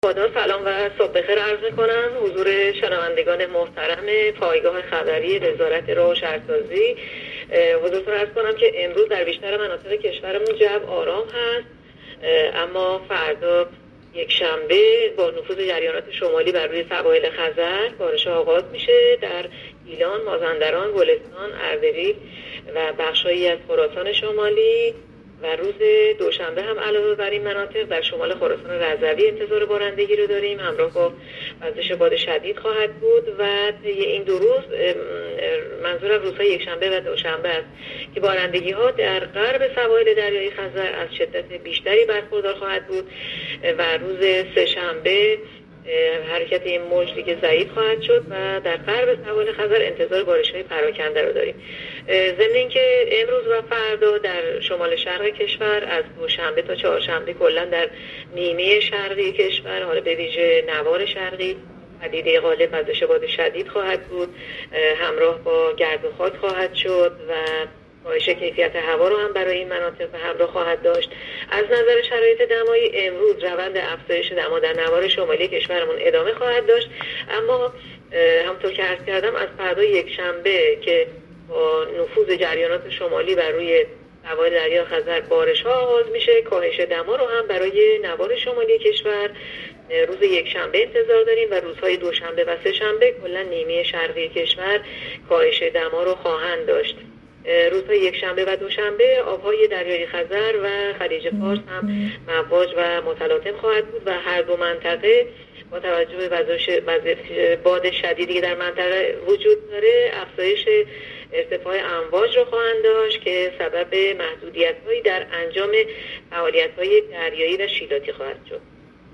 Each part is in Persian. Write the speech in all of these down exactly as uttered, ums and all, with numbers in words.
با سلام و صبح بخیر عرض میکنم حضور شنوندگان محترم پایگاه خبری وزارت راه و شهرسازی. حضورتون عرض کنم که امروز در بیشتر مناطق کشورمون جو آرام هست، اما فردا یک شنبه با نفوذ جریانات شمالی بر روی سواحل خزر بارش آغاز میشه. در گیلان، مازندران، گلستان، اردبیل و بخشایی از خراسان شمالی و روز دوشنبه هم علاوه بر این مناطق در شمال خراسان رضوی انتظار بارندگی رو داریم، همراه با وزش باد شدید خواهد بود و این دو روز منظور از روزهای یکشنبه و دوشنبه است که بارندگی ها در غرب سواحل دریای خزر از شدت بیشتری برخوردار خواهد بود و روز سه‌شنبه حرکت این موج دیگه ضعیف خواهد شد و در غرب سواحل خزر انتظار بارش‌های پراکنده رو داریم. ضمن اینکه امروز و فردا در شمال شرق کشور از دوشنبه تا چهارشنبه کلا در نیمه شرقی کشور، حالا به ویژه نوار شرقی، پدیده غالب وزش باد شدید خواهد بود، همراه با گرد و خاک خواهد شد و کاهش کیفیت هوا رو هم برای این مناطق به همراه خواهد داشت. از نظر شرایط دمایی امروز روند افزایش دما در نوار شمالی کشورمون ادامه خواهد داشت، اما همونطور که عرض کردم از فردا یکشنبه که با نفوذ جریانات شمالی بر روی سواحل دریا خزر بارش ها آغاز میشه، کاهش دما رو هم برای نوار شمالی کشور روز یکشنبه انتظار داریم و روزهای دوشنبه و سه‌شنبه کلا نیمه شرقی کشور کاهش دما رو خواهند داشت. روزهای یکشنبه و دوشنبه آبهای دریای خزر و خلیج فارس هم مواج و متلاطم خواهد بود و هر دو منطقه با توجه به وزش باد شدیدی که در منطقه وجود داره افزایش ارتفاع امواج رو خواهند داشت که سبب محدودیت‌هایی در انجام فعالیت‌های دریایی و شیلاتی خواهد شد.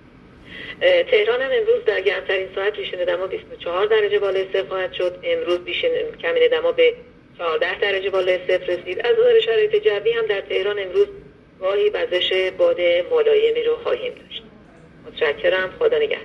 تهران هم امروز در گرمترین ساعت بیشتر دما بیست و چهار درجه بالای صفر خواهد شد. امروز بیشتر کمین دما به چهارده درجه بالای صفر رسید. از نظر شرایط جوی هم در تهران امروز گاهی وزش باد ملایمی رو خواهیم داشت. متشکرم. خدا نگهدار.